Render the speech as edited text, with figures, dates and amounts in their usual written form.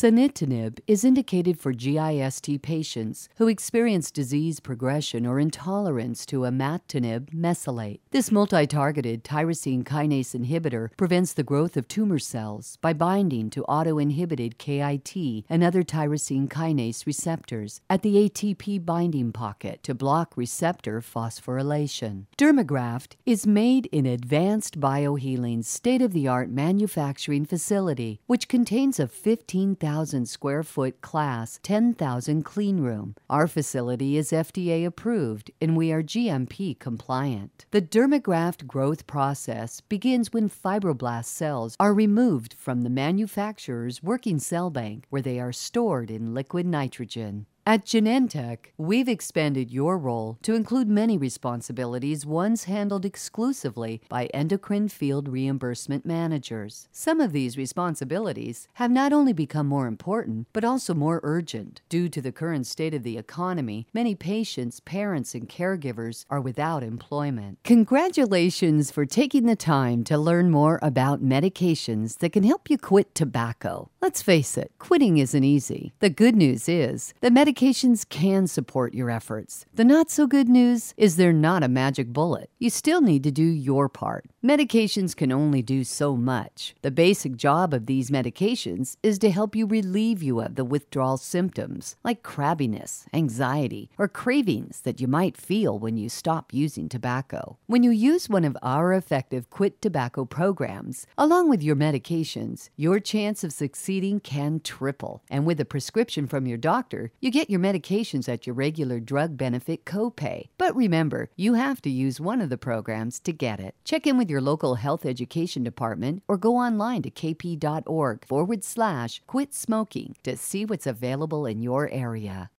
Sunitinib is indicated for GIST patients who experience disease progression or intolerance to imatinib mesylate. This multi-targeted tyrosine kinase inhibitor prevents the growth of tumor cells by binding to auto-inhibited KIT and other tyrosine kinase receptors at the ATP binding pocket to block receptor phosphorylation. Dermagraft is made in Advanced Biohealing's state-of-the-art manufacturing facility, which contains a 15,000 square foot class 10,000 clean room. Our facility is FDA approved and we are GMP compliant. The Dermagraft growth process begins when fibroblast cells are removed from the manufacturer's working cell bank, where they are stored in liquid nitrogen. At Genentech, we've expanded your role to include many responsibilities once handled exclusively by endocrine field reimbursement managers. Some of these responsibilities have not only become more important, but also more urgent. Due to the current state of the economy, many patients, parents, and caregivers are without employment. Congratulations for taking the time to learn more about medications that can help you quit tobacco. Let's face it, quitting isn't easy. The good news is that medications can support your efforts. The not so good news is they're not a magic bullet. You still need to do your part. Medications can only do so much. The basic job of these medications is to help you relieve you of the withdrawal symptoms like crabbiness, anxiety, or cravings that you might feel when you stop using tobacco. When you use one of our effective quit tobacco programs, along with your medications, your chance of succeeding can triple. And with a prescription from your doctor, you get your medications at your regular drug benefit copay. But remember, you have to use one of the programs to get it. Check in with your local health education department or go online to kp.org/quit smoking to see what's available in your area.